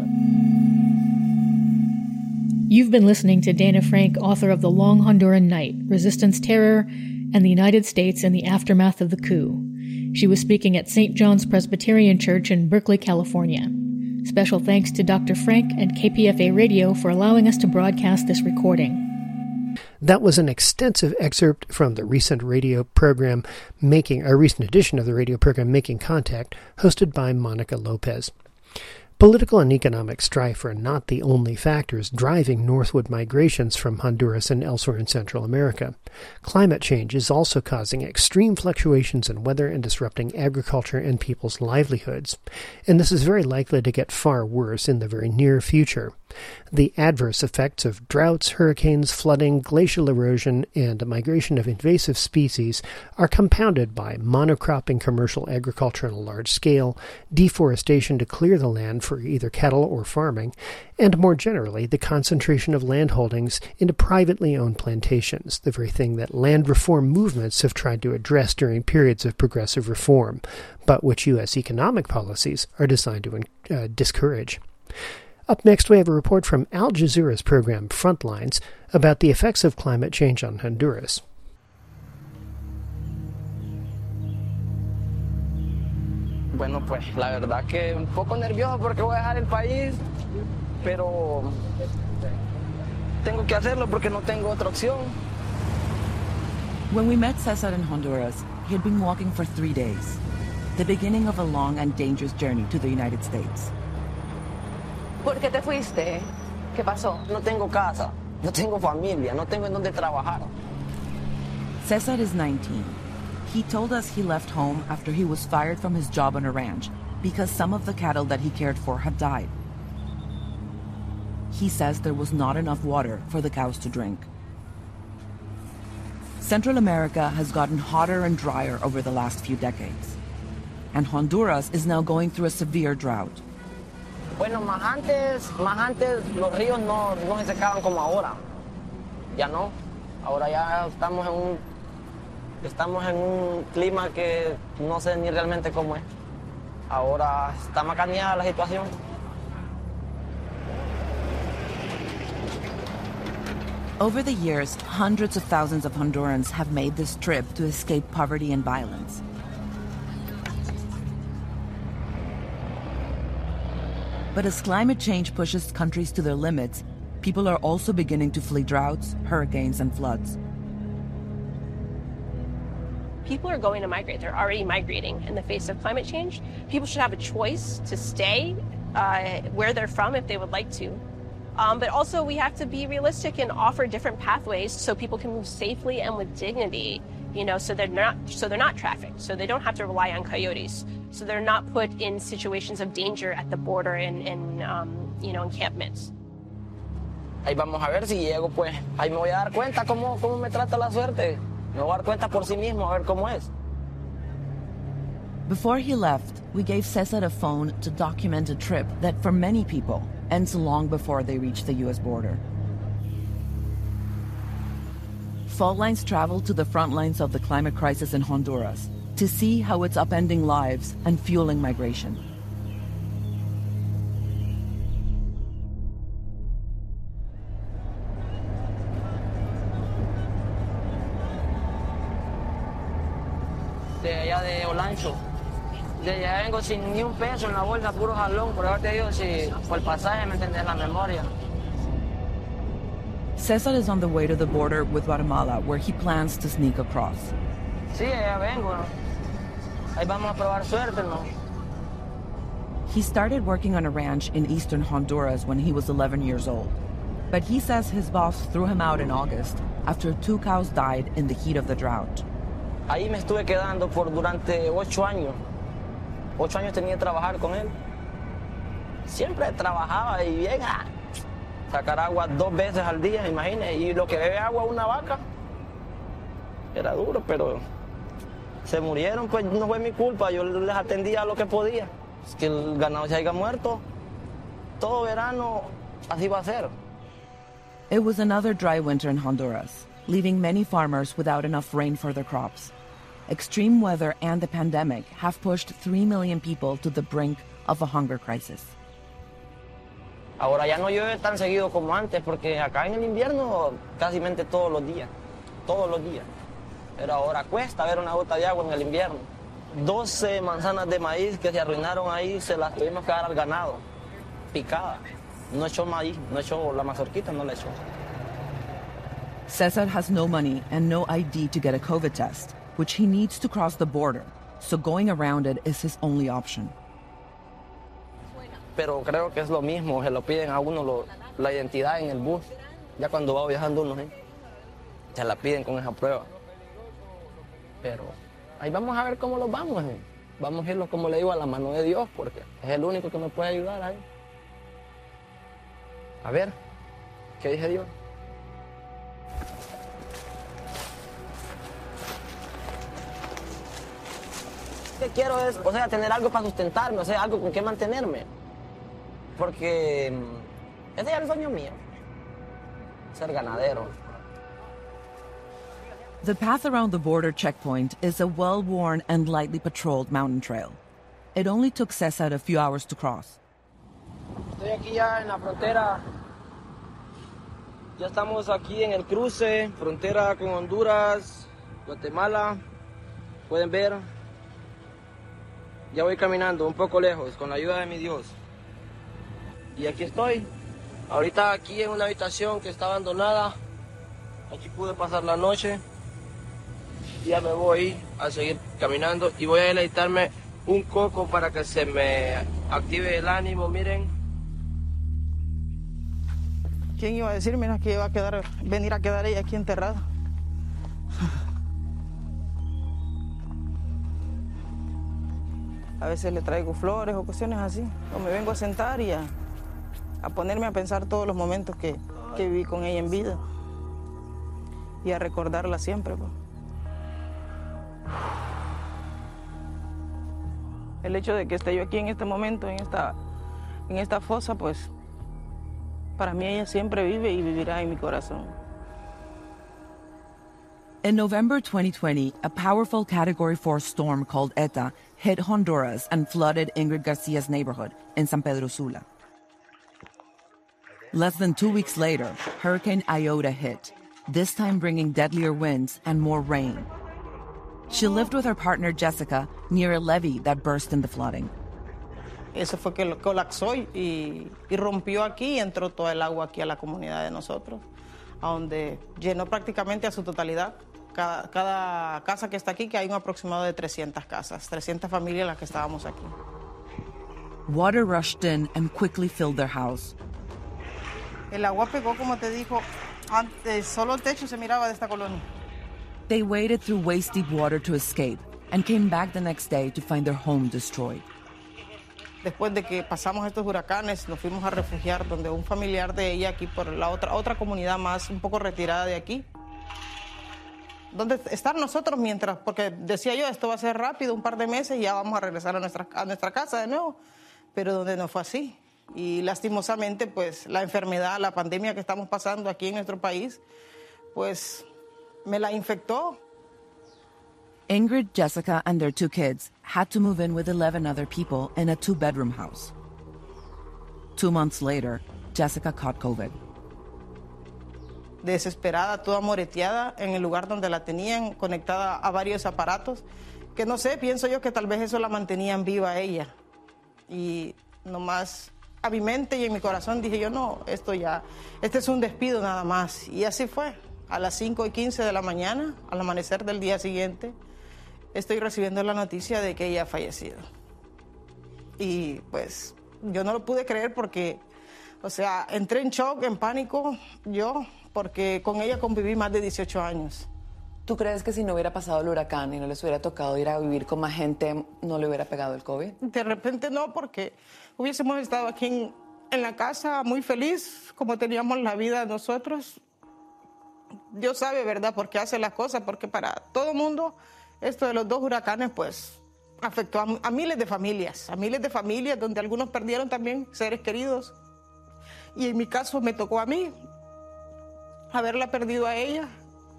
You've been listening to Dana Frank, author of The Long Honduran Night, Resistance, Terror, and the United States in the Aftermath of the Coup. She was speaking at Saint John's Presbyterian Church in Berkeley, California. Special thanks to Doctor Frank and K P F A Radio for allowing us to broadcast this recording. That was an extensive excerpt from the recent radio program Making, a recent edition of the radio program Making Contact, hosted by Monica Lopez. Political and economic strife are not the only factors driving northward migrations from Honduras and elsewhere in Central America. Climate change is also causing extreme fluctuations in weather and disrupting agriculture and people's livelihoods. And this is very likely to get far worse in the very near future. The adverse effects of droughts, hurricanes, flooding, glacial erosion, and migration of invasive species are compounded by monocropping commercial agriculture on a large scale, deforestation to clear the land for either cattle or farming, and more generally the concentration of land holdings into privately owned plantations, the very thing that land reform movements have tried to address during periods of progressive reform, but which U S economic policies are designed to uh, discourage. Up next, we have a report from Al Jazeera's program Frontlines about the effects of climate change on Honduras. Bueno, pues la verdad que un poco nervioso porque voy a dejar el país, pero tengo que hacerlo porque no tengo otra opción. When we met Cesar in Honduras, he had been walking for three days. the beginning of a long and dangerous journey to the United States. ¿Por qué te fuiste? ¿Qué pasó? No tengo casa, no tengo familia, no tengo en dónde trabajar. Cesar is nineteen. He told us he left home after he was fired from his job on a ranch because some of the cattle that he cared for had died. He says there was not enough water for the cows to drink. Central America has gotten hotter and drier over the last few decades, and Honduras is now going through a severe drought. Bueno, más antes, más antes los ríos no, no se secaban como ahora. Ya no. Ahora ya estamos en un, estamos en un clima que no sé ni realmente cómo es. Ahora está macaneada la situación. Over the years, hundreds of thousands of Hondurans have made this trip to escape poverty and violence. But as climate change pushes countries to their limits, people are also beginning to flee droughts, hurricanes, and floods. People are going to migrate. They're already migrating in the face of climate change. People should have a choice to stay uh, where they're from if they would like to. Um, but also we have to be realistic and offer different pathways so people can move safely and with dignity, you know, so they're not, so they're not trafficked, so they don't have to rely on coyotes, so they're not put in situations of danger at the border and, and um, you know, encampments. Ahí vamos a ver si llego, pues, ahí me voy a dar cuenta cómo, cómo me trata la suerte. Me voy a dar cuenta por sí mismo, a ver cómo es. Before he left, we gave Cesar a phone to document a trip that, for many people, ends long before they reach the U S border. Fault lines traveled to the front lines of the climate crisis in Honduras to see how it's upending lives and fueling migration. De allá de Olancho. De allá vengo sin ni un peso en la bolsa, puro jalón, por eso te digo, si por el pasaje, ¿me entendés? La memoria. Cesar is on the way to the border with Guatemala, where he plans to sneak across. Sí, allá vengo, ¿no? Ahí vamos a probar suerte, ¿no? He started working on a ranch in eastern Honduras when he was eleven years old. But he says his boss threw him out in August after two cows died in the heat of the drought. Ahí me estuve quedando por durante ocho años. Ocho años tenía que trabajar con él. Siempre trabajaba y bien, ah, sacar agua dos veces al día, imagínese. Y lo que bebe agua una vaca. Era duro, pero se murieron, pues no fue mi culpa. Yo les atendía lo que podía. Es que el ganado se haya muerto. Todo verano así va a ser. It was another dry winter in Honduras, leaving many farmers without enough rain for their crops. Extreme weather and the pandemic have pushed three million people to the brink of a hunger crisis. Ahora ya no llueve tan seguido como antes, porque acá en el invierno casi todos los días, todos los días. Pero ahora cuesta ver una gota de agua en el invierno. doce manzanas de maíz que se arruinaron ahí, se las tuvimos que dar al ganado, picadas. No echó maíz, no echó la mazorquita, no la echó. Cesar has no money and no I D to get a COVID test, which he needs to cross the border, so going around it is his only option. Pero creo que es lo mismo, se lo piden a uno lo, la identidad en el bus, ya cuando va viajando uno, ¿eh? Se la piden con esa prueba. Pero ahí vamos a ver cómo los vamos, ¿eh? Vamos a irlos, como le digo, a la mano de Dios, porque es el único que me puede ayudar ahí. A ver, ¿qué dice Dios? Lo que quiero es, o sea, tener algo para sustentarme, o sea, algo con qué mantenerme. Porque ese es el sueño mío, ser ganadero. The path around the border checkpoint is a well-worn and lightly patrolled mountain trail. It only took Cesar a few hours to cross. Estoy aquí ya en la frontera. Ya estamos aquí en el cruce, frontera con Honduras, Guatemala. Pueden ver. Ya voy caminando un poco lejos, con la ayuda de mi Dios. Y aquí estoy. Ahorita aquí en una habitación que está abandonada. Aquí pude pasar la noche. Ya me voy a seguir caminando y voy a deleitarme un coco para que se me active el ánimo, miren. ¿Quién iba a decir, mira, que iba a quedar, venir a quedar ella aquí enterrada? A veces le traigo flores o cuestiones así, o me vengo a sentar y a, a ponerme a pensar todos los momentos que, que viví con ella en vida y a recordarla siempre, pues. El hecho de que esté yo aquí en este momento, en esta, en esta fosa, pues, para mí ella siempre vive y vivirá en mi corazón. In November twenty twenty, a powerful Category four storm called Eta hit Honduras and flooded Ingrid Garcia's neighborhood in San Pedro Sula. Less than two weeks later, Hurricane Iota hit, this time bringing deadlier winds and more rain. She lived with her partner Jessica near a levee that burst in the flooding. Eso fue que lo colapsó y, y rompió aquí y entró todo el agua aquí a la comunidad de nosotros, a donde llenó prácticamente a su totalidad. Cada, cada casa que está aquí, que hay un aproximado de trescientas casas, trescientas familias las que estábamos aquí. Water rushed in and quickly filled their house. El agua pegó, como te dijo, antes solo el techo se miraba de esta colonia. They waded through waist-deep water to escape and came back the next day to find their home destroyed. Después de que pasamos estos huracanes, nos fuimos a refugiar donde un familiar de ella aquí por la otra, otra comunidad más un poco retirada de aquí. Donde estar nosotros mientras, porque decía yo, esto va a ser rápido, un par de meses y ya vamos a regresar a nuestra, a nuestra casa de nuevo, pero donde no fue así. Y lastimosamente, pues, la enfermedad, la pandemia que estamos pasando aquí en nuestro país, pues, me la infectó. Ingrid, Jessica, and their two kids had to move in with eleven other people in a two-bedroom house. Two months later, Jessica caught COVID. Desesperada, toda moreteada, en el lugar donde la tenían, conectada a varios aparatos, que no sé, pienso yo que tal vez eso la mantenían viva a ella. Y nomás a mi mente y en mi corazón dije yo, no, esto ya, este es un despido nada más. Y así fue. A las cinco y quince de la mañana, al amanecer del día siguiente, estoy recibiendo la noticia de que ella ha fallecido. Y pues yo no lo pude creer porque, o sea, entré en shock, en pánico, yo, porque con ella conviví más de dieciocho años. ¿Tú crees que si no hubiera pasado el huracán y no les hubiera tocado ir a vivir con más gente, no le hubiera pegado el COVID? De repente no, porque hubiésemos estado aquí en, en la casa muy feliz, como teníamos la vida nosotros. Dios sabe, ¿verdad?, por qué hace las cosas, porque para todo el mundo esto de los dos huracanes, pues, afectó a, a miles de familias, a miles de familias donde algunos perdieron también seres queridos. Y en mi caso me tocó a mí haberla perdido a ella.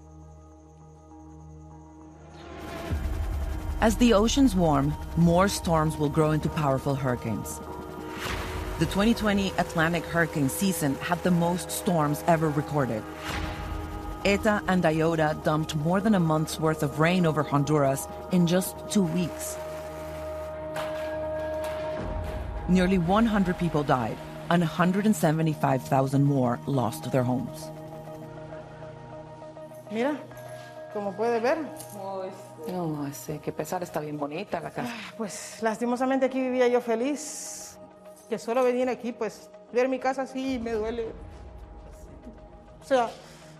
As the oceans warm, more storms will grow into powerful hurricanes. The twenty twenty Atlantic hurricane season had the most storms ever recorded. Eta and Iota dumped more than a month's worth of rain over Honduras in just two weeks. Nearly one hundred people died, and one hundred seventy-five thousand more lost their homes. Mira, como puede ver. No, no sé, qué pesar, está bien bonita la casa. Pues lastimosamente aquí vivía yo feliz, que solo venir aquí, pues ver mi casa así me duele. O sea,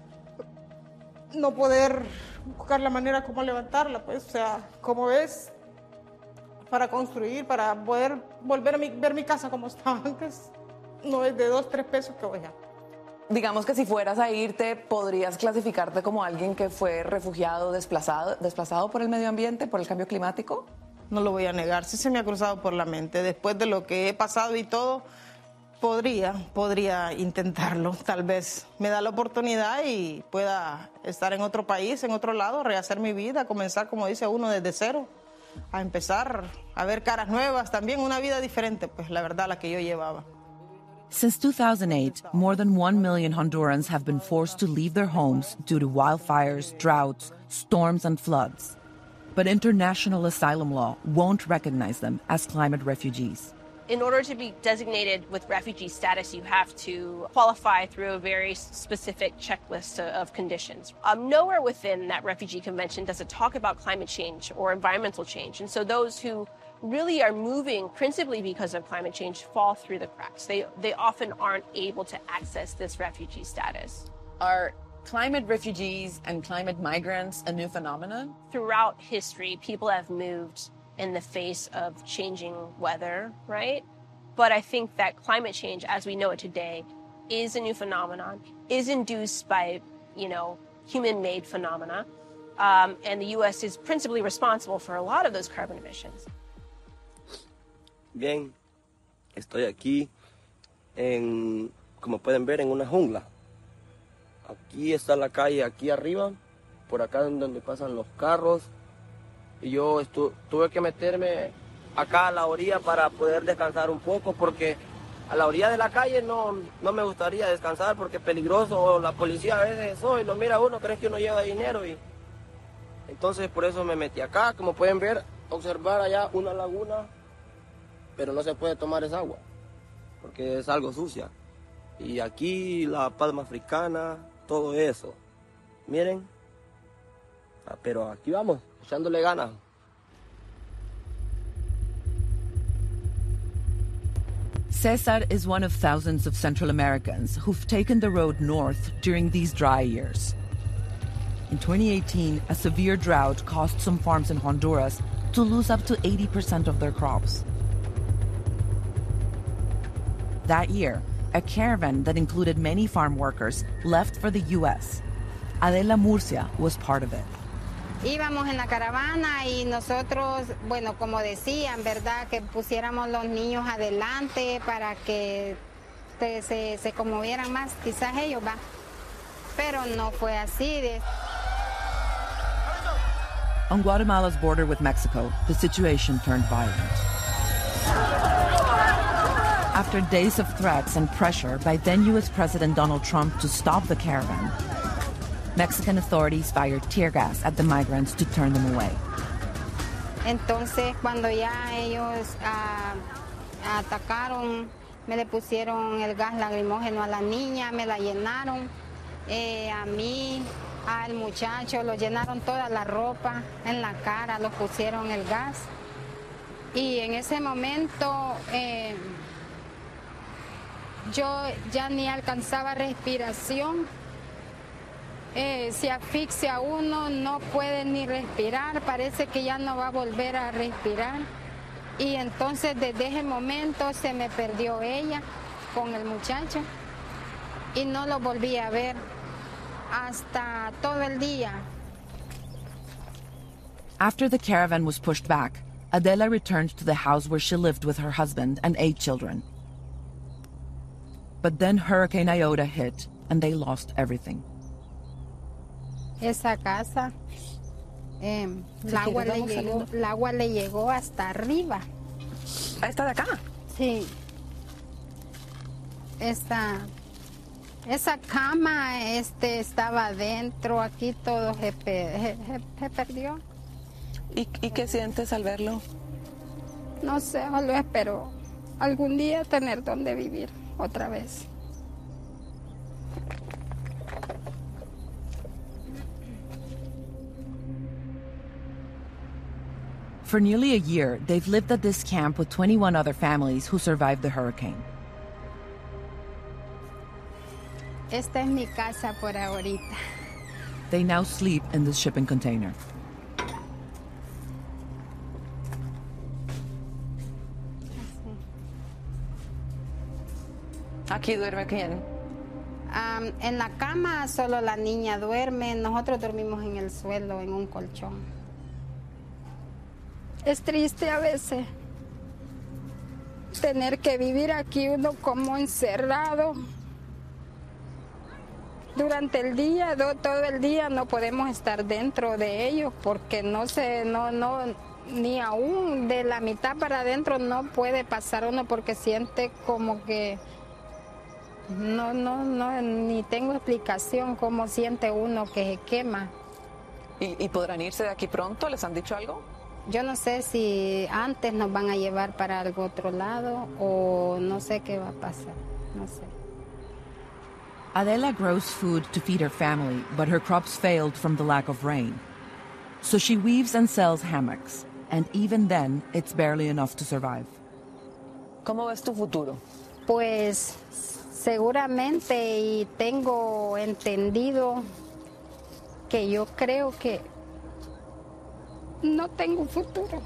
no poder buscar la manera como levantarla, pues, o sea, como ves, para construir, para poder volver a mi, ver mi casa como estaba antes, no es de dos, tres pesos que voy a. Digamos que si fueras a irte, ¿podrías clasificarte como alguien que fue refugiado, desplazado, desplazado por el medio ambiente, por el cambio climático? No lo voy a negar, sí se me ha cruzado por la mente. Después de lo que he pasado y todo, podría, podría intentarlo. Tal vez me da la oportunidad y pueda estar en otro país, en otro lado, rehacer mi vida, comenzar, como dice uno, desde cero, a empezar a ver caras nuevas, también una vida diferente, pues la verdad, la que yo llevaba. Since two thousand eight, more than one million Hondurans have been forced to leave their homes due to wildfires, droughts, storms, and floods. But international asylum law won't recognize them as climate refugees. In order to be designated with refugee status, you have to qualify through a very specific checklist of conditions. Um, nowhere within that refugee convention does it talk about climate change or environmental change. And so those who really are moving principally because of climate change fall through the cracks. They, they often aren't able to access this refugee status. Are climate refugees and climate migrants a new phenomenon? Throughout history, people have moved in the face of changing weather, right? But I think that climate change, as we know it today, is a new phenomenon, is induced by, you know, human-made phenomena. Um, and the U S is principally responsible for a lot of those carbon emissions. Bien, estoy aquí, en, como pueden ver, en una jungla. Aquí está la calle, aquí arriba, por acá donde pasan los carros. Y yo estu tuve que meterme acá a la orilla para poder descansar un poco, porque a la orilla de la calle no, no me gustaría descansar porque es peligroso. O la policía a veces eso y lo mira uno, cree que uno lleva dinero. Y entonces por eso me metí acá. Como pueden ver, observar allá una laguna, pero no se puede tomar esa agua porque es algo sucia. Y aquí la palma africana, todo eso. Miren, ah, pero aquí vamos, echándole ganas. Cesar is one of thousands of Central Americans who've taken the road north during these dry years. In twenty eighteen, a severe drought caused some farms in Honduras to lose up to eighty percent of their crops. That year, a caravan that included many farm workers left for the U S. Adela Murcia was part of it. Íbamos en la caravana y nosotros, bueno, como decían, ¿verdad? Que pusiéramos los niños adelante para que se, se, se conmovieran más, quizás ellos, va. Pero no fue así. De... On Guatemala's border with Mexico, the situation turned violent. After days of threats and pressure by then U S President Donald Trump to stop the caravan, Mexican authorities fired tear gas at the migrants to turn them away. Entonces, cuando ya ellos uh, atacaron, me le pusieron el gas lacrimógeno a la niña, me la llenaron, eh, a mí, al muchacho, lo llenaron toda la ropa, en la cara, lo pusieron el gas. Y en ese momento, eh, yo ya ni alcanzaba respiración. Eh, se asfixia uno, no puede ni respirar, parece que ya no va a volver a respirar. Y entonces desde ese momento se me perdió ella con el muchacho y no lo volví a ver hasta todo el día. After the caravan was pushed back, Adela returned to the house where she lived with her husband and eight children. But then Hurricane Iota hit and they lost everything. Esa casa, eh, el, agua le llegó, el agua le llegó hasta arriba. ¿Esta de acá? Sí. Esta, esa cama este, estaba adentro, aquí todo se, se, se perdió. ¿Y, ¿Y qué sientes al verlo? No sé, solo espero algún día tener donde vivir otra vez. For nearly a year, they've lived at this camp with twenty-one other families who survived the hurricane. Esta es mi casa por ahorita. They now sleep in this shipping container. ¿Aquí duerme quién? Um, en la cama solo la niña duerme, nosotros dormimos en el suelo, en un colchón. Es triste a veces tener que vivir aquí uno como encerrado. Durante el día, todo el día no podemos estar dentro de ellos porque no se, no, no, ni aún de la mitad para adentro no puede pasar uno porque siente como que no, no, no, ni tengo explicación cómo siente uno que se quema. ¿Y, y podrán irse de aquí pronto? ¿Les han dicho algo? Yo no sé si antes nos van a llevar para algún otro lado o no sé qué va a pasar, no sé. Adela grows food to feed her family, but her crops failed from the lack of rain. So she weaves and sells hammocks, and even then, it's barely enough to survive. ¿Cómo ves tu futuro? Pues seguramente, y tengo entendido que yo creo que no tengo futuro.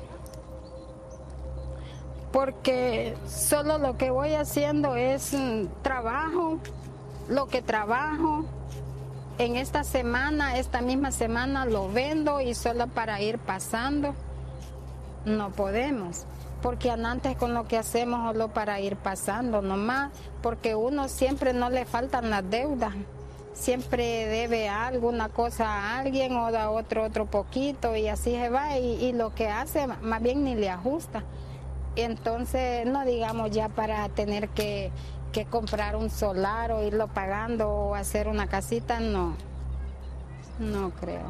Porque solo lo que voy haciendo es mm, trabajo, lo que trabajo. En esta semana, esta misma semana lo vendo y solo para ir pasando no podemos. Porque antes con lo que hacemos solo para ir pasando nomás, porque uno siempre no le faltan las deudas. Siempre debe algo, una cosa a alguien o da otro otro poquito y así se va y, y lo que hace más bien ni le ajusta. Entonces no digamos ya para tener que, que comprar un solar o irlo pagando o hacer una casita, no, no creo.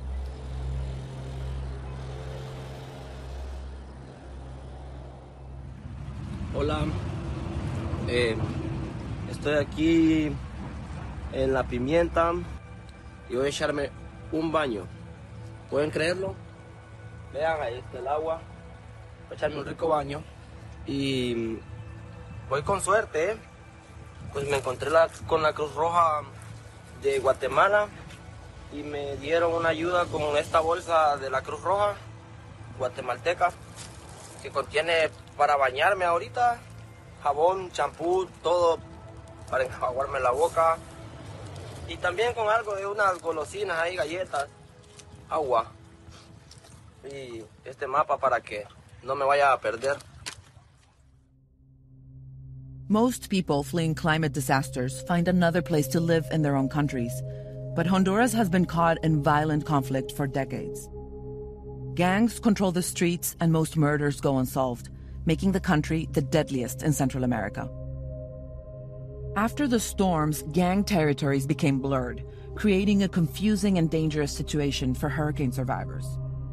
Hola, eh, estoy aquí en la pimienta y voy a echarme un baño. ¿Pueden creerlo? Vean, ahí está el agua. Voy a echarme un rico baño y voy con suerte, ¿eh? Pues me encontré la, con la Cruz Roja de Guatemala y me dieron una ayuda con esta bolsa de la Cruz Roja guatemalteca que contiene para bañarme ahorita, jabón, champú, todo para enjuagarme la boca y también con algo de unas golosinas ahí, galletas, agua y este mapa para que no me vaya a perder. Most people fleeing climate disasters find another place to live in their own countries, but Honduras has been caught in violent conflict for decades. Gangs control the streets and most murders go unsolved, making the country the deadliest in Central America. After the storms, gang territories became blurred, creating a confusing and dangerous situation for hurricane survivors.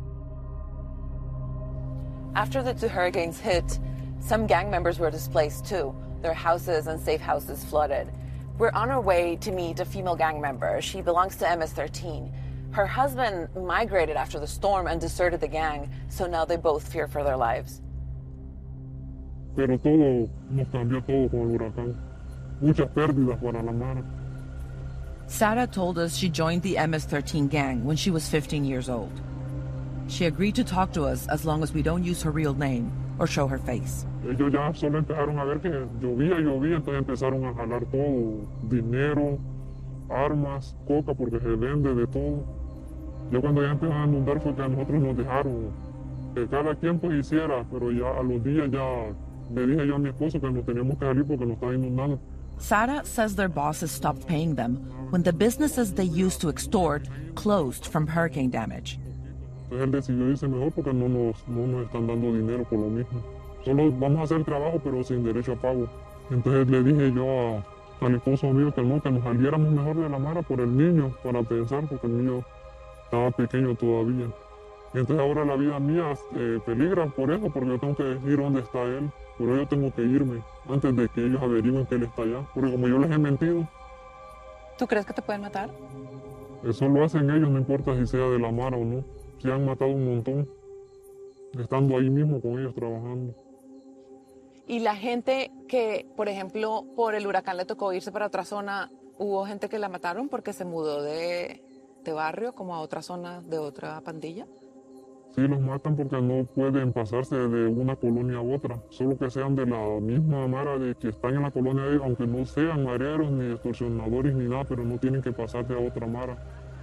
After the two hurricanes hit, some gang members were displaced too. Their houses and safe houses flooded. We're on our way to meet a female gang member. She belongs to M S thirteen. Her husband migrated after the storm and deserted the gang, so now they both fear for their lives. Pero todo nos cambió todo con el huracán. Muchas pérdidas para la Mara. Sara told us she joined the M S thirteen gang when she was fifteen years old. She agreed to talk to us as long as we don't use her real name or show her face. Ellos ya solo empezaron a ver que llovía, llovía, entonces empezaron a jalar todo, dinero, armas, coca, porque se vende de todo. Ya cuando ya empezaron a inundar fue que a nosotros nos dejaron que cada quien pues hiciera, pero ya a los días ya le dije yo a mi esposo que nos teníamos que salir porque nos estaba inundando. Sara says their bosses stopped paying them when the businesses they used to extort closed from hurricane damage. Entonces él decidió irse mejor porque no nos, no nos están dando dinero por lo mismo. Solo vamos a hacer trabajo pero sin derecho a pago. Entonces le dije yo a, al esposo mío que no, que nos saliéramos mejor de la Mara por el niño, para pensar, porque el niño estaba pequeño todavía. Entonces ahora la vida mía eh, peligra por eso, porque yo tengo que ir donde está él. Pero yo tengo que irme antes de que ellos averigüen que él está allá. Porque como yo les he mentido. ¿Tú crees que te pueden matar? Eso lo hacen ellos, no importa si sea de la Mara o no. Se han matado un montón, estando ahí mismo con ellos trabajando. Y la gente que, por ejemplo, por el huracán le tocó irse para otra zona, ¿hubo gente que la mataron porque se mudó de, de barrio como a otra zona de otra pandilla? Sí, los matan porque no pueden pasarse de una colonia a otra. Solo que sean de la misma Mara de que están en la colonia de ellos, aunque no sean mareros ni extorsionadores ni nada, pero no tienen que pasarse a otra Mara.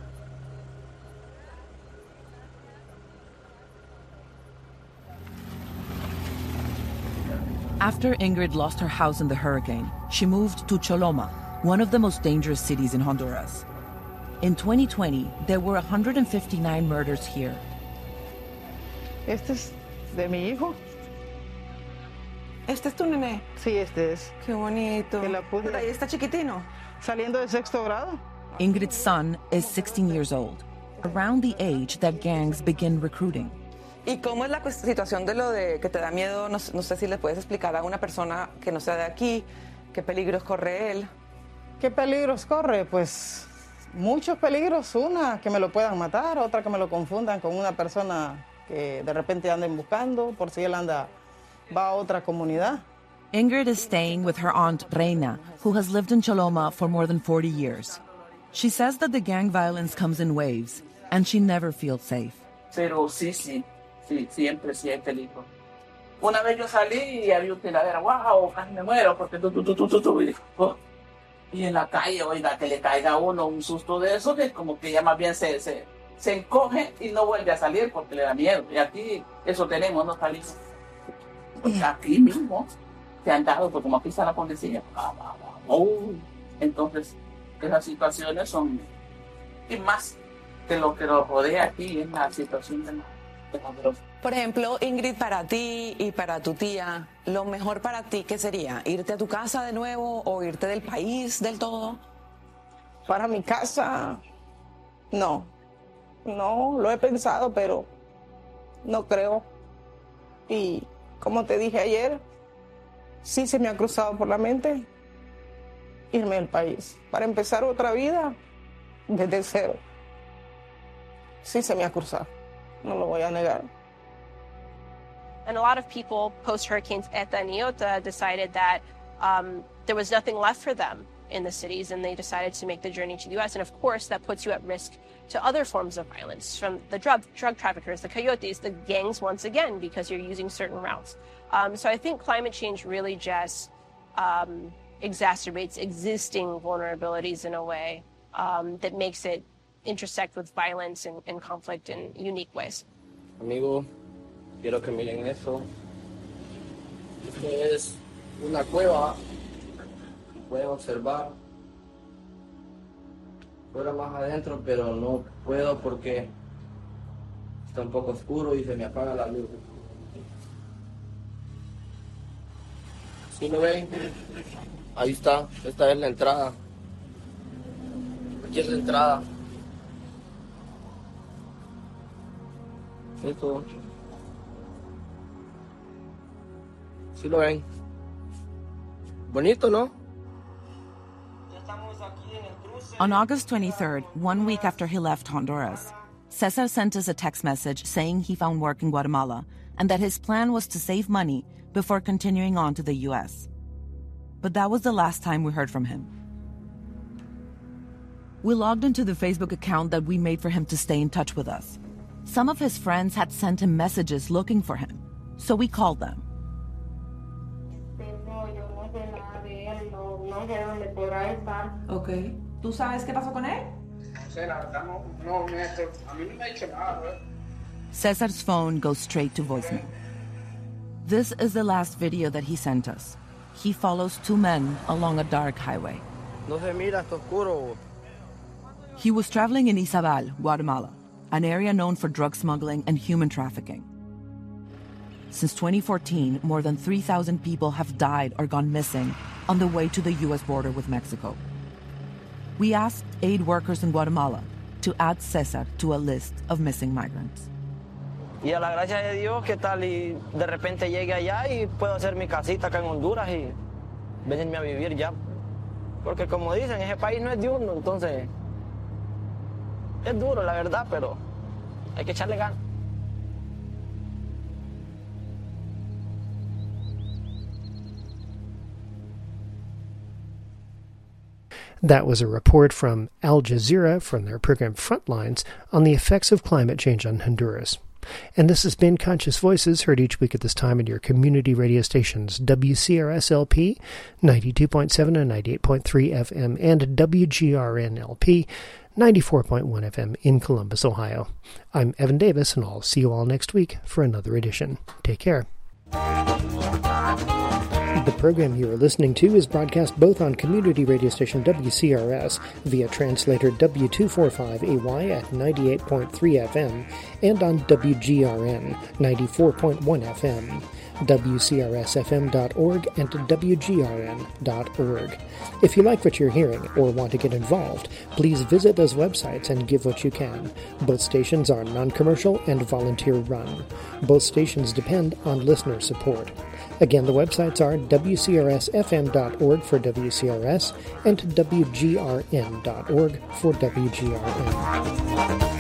After Ingrid lost her house in the hurricane, she moved to Choloma, one of the most dangerous cities in Honduras. In twenty twenty, there were one hundred fifty-nine murders here. Este es de mi hijo. ¿Este es tu nené? Sí, este es. Qué bonito. Que la puse. Ahí está chiquitino. Saliendo de sexto grado. Ingrid's son is sixteen years old, around the age that gangs begin recruiting. ¿Y cómo es la situación de lo de que te da miedo? No, no sé si le puedes explicar a una persona que no sea de aquí, qué peligros corre él. ¿Qué peligros corre? Pues muchos peligros. Una, que me lo puedan matar. Otra, que me lo confundan con una persona que de repente anden buscando por si él anda, va a otra comunidad. Ingrid is staying with her aunt Reina, who has lived in Choloma for more than forty years. She says that the gang violence comes in waves, and she never feels safe. Pero sí, sí, sí, siempre sí hay peligro. Una vez yo salí y había un tiradero, wow, casi me muero, porque tú, tú, tú, tú, tú, tú, y, oh. Y en la calle, oiga, que le caiga a uno un susto de eso, que como que ya más bien se, se, se encoge y no vuelve a salir porque le da miedo. Y aquí eso tenemos, no salimos. Porque aquí mismo se han dado, pues como aquí está la policía, ah, ah, ah, oh. Entonces, esas situaciones son, y más de lo que nos rodea aquí, es la situación de la, de la droga. Por ejemplo, Ingrid, para ti y para tu tía, lo mejor para ti, ¿qué sería? ¿Irte a tu casa de nuevo o irte del país del todo? Para mi casa, no. No, lo he pensado, pero no creo. Y como te dije ayer, sí se me ha cruzado por la mente irme del país. Para empezar otra vida desde cero. Sí se me ha cruzado, no lo voy a negar. And a lot of people post-Hurricanes Eta and Iota decided that um, there was nothing left for them in the cities, and they decided to make the journey to the U S. And of course, that puts you at risk to other forms of violence, from the drug, drug traffickers, the coyotes, the gangs once again, because you're using certain routes. Um, so I think climate change really just um, exacerbates existing vulnerabilities in a way um, that makes it intersect with violence and, and conflict in unique ways. Amigo, quiero que miren eso. Esto es una cueva. Pueden observar. Fuera más adentro, pero no puedo porque está un poco oscuro y se me apaga la luz. ¿Sí lo ven? Ahí está. Esta es la entrada. Aquí es la entrada. Esto. ¿Sí lo ven? Bonito, ¿no? On August twenty-third, one week after he left Honduras, Cesar sent us a text message saying he found work in Guatemala and that his plan was to save money before continuing on to the U S. But that was the last time we heard from him. We logged into the Facebook account that we made for him to stay in touch with us. Some of his friends had sent him messages looking for him, so we called them. Okay. ¿Tú sabes qué pasó con él? No sé, la verdad no, no, a mí no me ha dicho nada, ¿verdad? Cesar's phone goes straight to voicemail. This is the last video that he sent us. He follows two men along a dark highway. No se mira, está oscuro. He was traveling in Izabal, Guatemala, an area known for drug smuggling and human trafficking. Since twenty fourteen, more than three thousand people have died or gone missing on the way to the U S border with Mexico. We asked aid workers in Guatemala to add Cesar to a list of missing migrants. Y a la gracia de Dios, ¿qué tal? Y de repente llegue allá y puedo hacer mi casita acá en Honduras y venirme a vivir ya. Porque como dicen, ese país no es de uno, entonces es duro, la verdad, pero hay que echarle ganas. That was a report from Al Jazeera from their program Frontlines on the effects of climate change on Honduras. And this has been Conscious Voices, heard each week at this time at your community radio stations, W C R S L P, ninety-two point seven and ninety-eight point three F M, and W G R N L P, ninety-four point one F M in Columbus, Ohio. I'm Evan Davis, and I'll see you all next week for another edition. Take care. The program you are listening to is broadcast both on community radio station W C R S via translator W two forty-five A Y at ninety-eight point three F M and on W G R N ninety-four point one F M, W C R S F M dot org, and W G R N dot org. If you like what you're hearing or want to get involved, please visit those websites and give what you can. Both stations are non-commercial and volunteer-run. Both stations depend on listener support. Again, the websites are W C R S F M dot org for W C R S and W G R N dot org for W G R N.